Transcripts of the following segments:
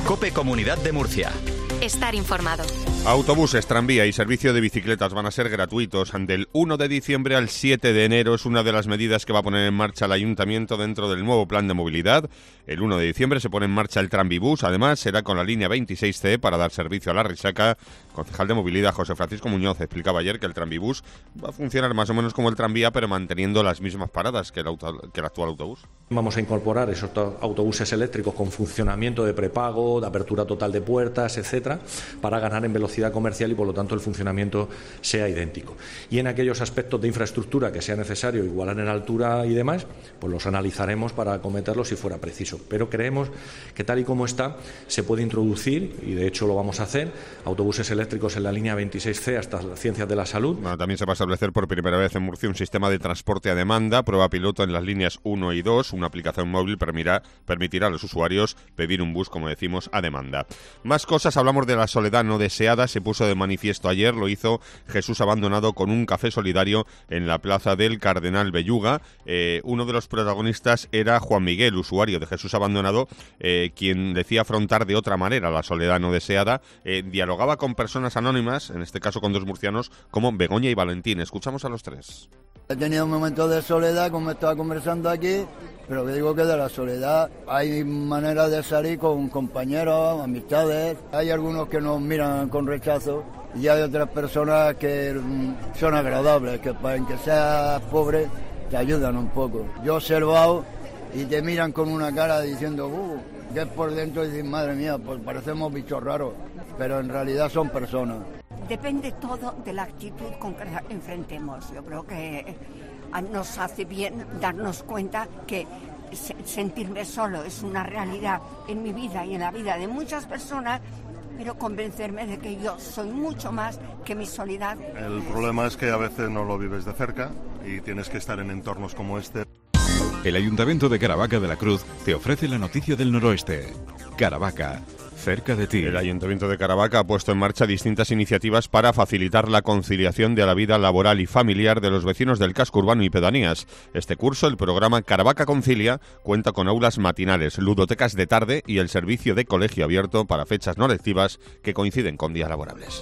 COPE Comunidad de Murcia. Estar informado. Autobuses, tranvía y servicio de bicicletas van a ser gratuitos. Del 1 de diciembre al 7 de enero es una de las medidas que va a poner en marcha el Ayuntamiento dentro del nuevo plan de movilidad. El 1 de diciembre se pone en marcha el tranvibús. Además, será con la línea 26C para dar servicio a la Risaca. Concejal de Movilidad, José Francisco Muñoz, explicaba ayer que el tranvibús va a funcionar más o menos como el tranvía, pero manteniendo las mismas paradas que el actual autobús. Vamos a incorporar esos autobuses eléctricos con funcionamiento de prepago, de apertura total de puertas, etcétera, para ganar en velocidad comercial y por lo tanto el funcionamiento sea idéntico. Y en aquellos aspectos de infraestructura que sea necesario igualar en altura y demás, pues los analizaremos para acometerlos si fuera preciso. Pero creemos que tal y como está se puede introducir, y de hecho lo vamos a hacer, autobuses eléctricos en la línea 26C hasta las Ciencias de la Salud. Bueno, también se va a establecer por primera vez en Murcia un sistema de transporte a demanda, prueba piloto en las líneas 1 y 2. Una aplicación móvil permitirá a los usuarios pedir un bus, como decimos, a demanda. Más cosas, hablamos de la soledad no deseada. Se puso de manifiesto ayer, lo hizo Jesús Abandonado con un café solidario en la plaza del Cardenal Belluga. Uno de los protagonistas era Juan Miguel, usuario de Jesús Abandonado, quien decía afrontar de otra manera la soledad no deseada. Dialogaba con personas anónimas, en este caso con dos murcianos, como Begoña y Valentín. Escuchamos a los tres. He tenido un momento de soledad, como estaba conversando aquí, pero que digo que de la soledad hay maneras de salir con compañeros, amistades. Hay algunos que nos miran con rechazo y hay otras personas que son agradables, que para que seas pobre te ayudan un poco. Yo he observado y te miran con una cara diciendo, que es por dentro, y dicen, madre mía, pues parecemos bichos raros, pero en realidad son personas. Depende todo de la actitud con que la enfrentemos. Yo creo que nos hace bien darnos cuenta que sentirme solo es una realidad en mi vida y en la vida de muchas personas, pero convencerme de que yo soy mucho más que mi soledad. El problema es que a veces no lo vives de cerca y tienes que estar en entornos como este. El Ayuntamiento de Caravaca de la Cruz te ofrece la noticia del noroeste. Caravaca, cerca de ti. El Ayuntamiento de Caravaca ha puesto en marcha distintas iniciativas para facilitar la conciliación de la vida laboral y familiar de los vecinos del casco urbano y pedanías. Este curso, el programa Caravaca Concilia, cuenta con aulas matinales, ludotecas de tarde y el servicio de colegio abierto para fechas no lectivas que coinciden con días laborables.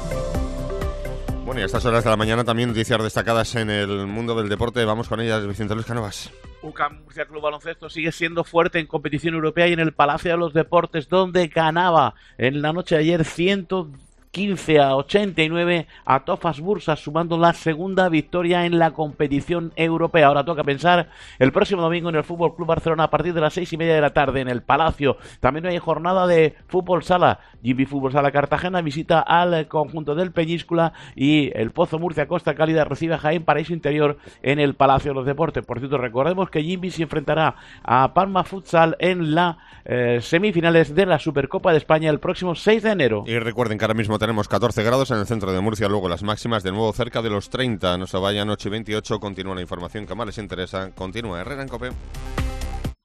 Bueno, y a estas horas de la mañana también noticias destacadas en el mundo del deporte. Vamos con ellas, Vicente Luis Cánovas. UCAM Murcia Club Baloncesto sigue siendo fuerte en competición europea y en el Palacio de los Deportes, donde ganaba en la noche de ayer 115-89 a Tofas Bursa, sumando la segunda victoria en la competición europea. Ahora toca pensar el próximo domingo en el Fútbol Club Barcelona a partir de las 6:30 de la tarde en el Palacio. También hay jornada de fútbol sala. GB Fútbol Sala Cartagena visita al conjunto del Peñíscola y el Pozo Murcia Costa Cálida recibe a Jaén Paraíso Interior en el Palacio de los Deportes. Por cierto, recordemos que GB se enfrentará a Palma Futsal en las semifinales de la Supercopa de España el próximo 6 de enero. Y recuerden que ahora mismo tenemos 14 grados en el centro de Murcia, luego las máximas de nuevo cerca de los 30. No se vayan, 8:28, continúa la información que más les interesa. Continúa Herrera en COPE.